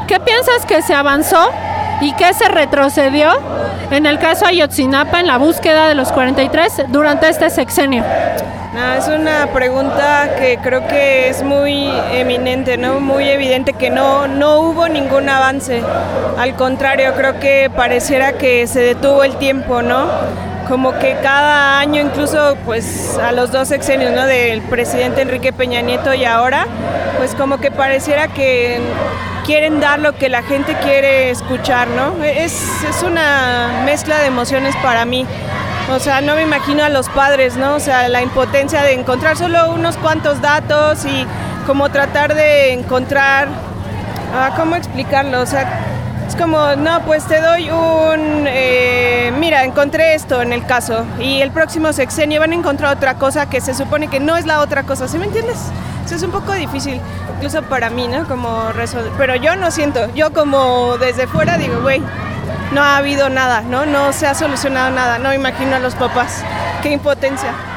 ¿qué piensas que se avanzó y qué se retrocedió en el caso Ayotzinapa en la búsqueda de los 43 durante este sexenio? Es una pregunta que creo que es muy eminente, ¿no? Muy evidente que no hubo ningún avance. Al contrario, creo que pareciera que se detuvo el tiempo, ¿no? Como que cada año, incluso pues a los 2 sexenios, ¿no? Del presidente Enrique Peña Nieto y ahora, pues como que pareciera que quieren dar lo que la gente quiere escuchar, ¿no? Es una mezcla de emociones para mí. O sea, no me imagino a los padres, ¿no? O sea, la impotencia de encontrar solo unos cuantos datos y como tratar de encontrar, ¿cómo explicarlo? O sea, es como, no, pues te doy mira, encontré esto en el caso y el próximo sexenio van a encontrar otra cosa que se supone que no es la otra cosa, ¿sí me entiendes? Eso es un poco difícil, incluso para mí, ¿no? Como resolver, pero yo no siento, yo como desde fuera digo, güey, no ha habido nada, ¿no? No se ha solucionado nada, no me imagino a los papás, qué impotencia.